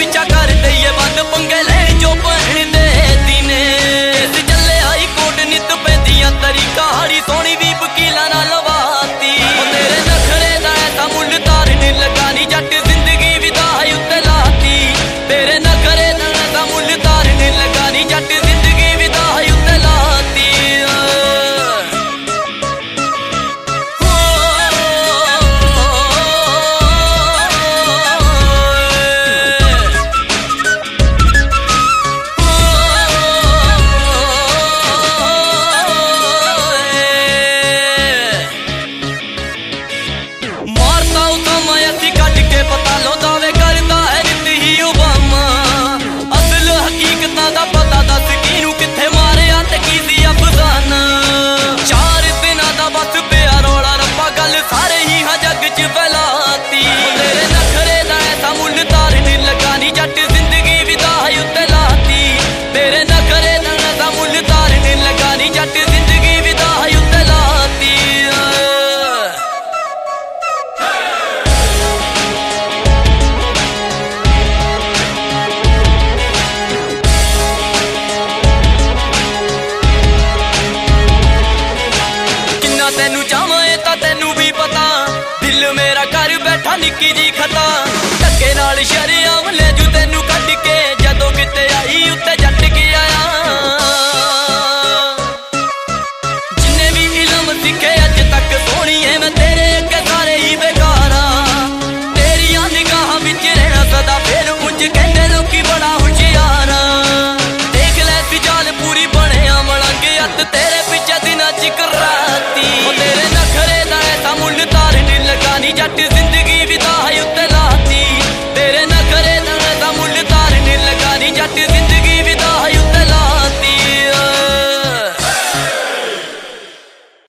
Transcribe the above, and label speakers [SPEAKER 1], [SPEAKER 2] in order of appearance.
[SPEAKER 1] पिछा कर दईए बंद पंगे ले जो भैन दे दिने चले हाई कोट नित पैंदियां तरीका हाड़ी सोनी भी वकीला नाल लवाती तेरे नखरे दा ऐसा मुल तारन लगा नी जट जिंदगी विदाई उत्ते लाती तेरे नखरे दा ऐसा मुल तारन लगा नी जट जिंदगी विदाई उत्ते लाती तेनू चाहे तां तेनू भी पता दिल मेरा कर बैठा निक्की जी खता धक्के नाल शरेआम ले